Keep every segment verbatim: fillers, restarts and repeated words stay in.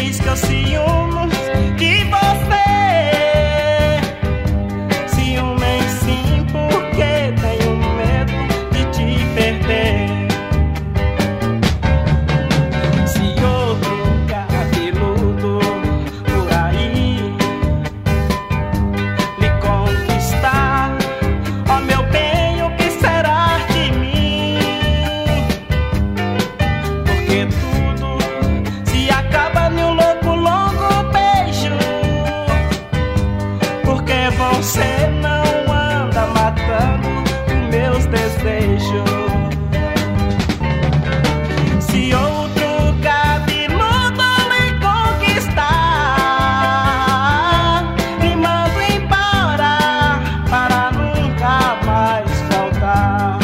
diz que eu ciúmo de você. Ciúme sim, porque tenho medo de te perder. Se outro cabeludo por aí lhe conquistar, ó meu bem, o que será de mim? Porque tudo se acaba num louco, longo beijo. Porque você não anda matando os meus desejos. Se outro cabeludo lhe conquistar, me mando embora para nunca mais voltar.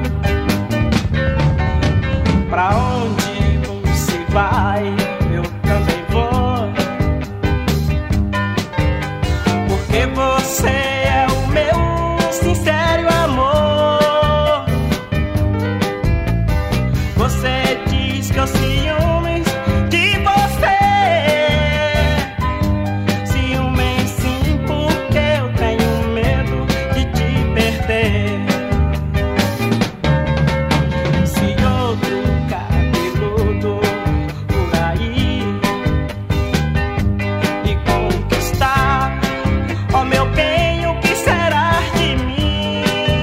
Pra onde você vai, eu também vou. Porque você é o meu sincero amor. Você diz que eu ciúmes de você. Ciúme sim, porque eu tenho medo de te perder. Se outro cabeludo por aí me conquistar, ó meu bem, o que será de mim?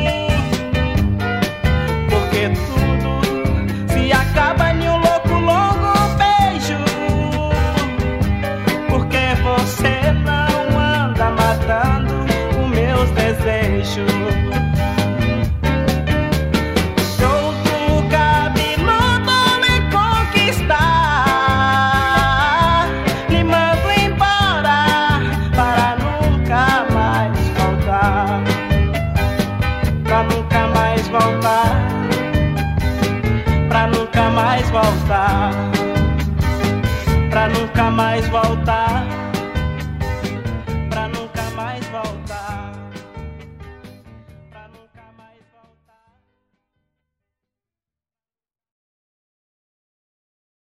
Porque tudo se acaba em um louco, longo beijo. Porque você não anda matando os meus desejos. Se outro cabeludo lhe conquistar, lhe mando embora para nunca mais voltar. Pra nunca mais voltar. Pra nunca mais voltar. Pra nunca mais voltar.